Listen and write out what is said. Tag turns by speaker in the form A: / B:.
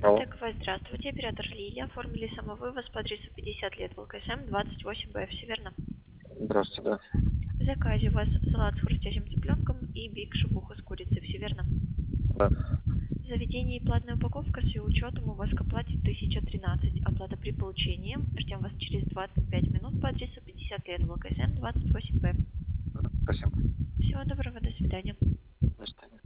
A: Алло.
B: ТКВ, здравствуйте, оператор Лилия. Оформили самовывоз по адресу 50 лет ВЛКСМ 28Б, все верно?
A: Здравствуйте, да.
B: В заказе у вас салат с хрустящим цыпленком и биг шавуха с курицей, все верно?
A: Да.
B: В заведении платная упаковка с ее учетом у вас к оплате 1013. Оплата при получении. Ждем вас через 25 минут по адресу 50 лет ВЛКСМ 28Б.
A: Спасибо.
B: Всего доброго, до свидания.
A: До свидания.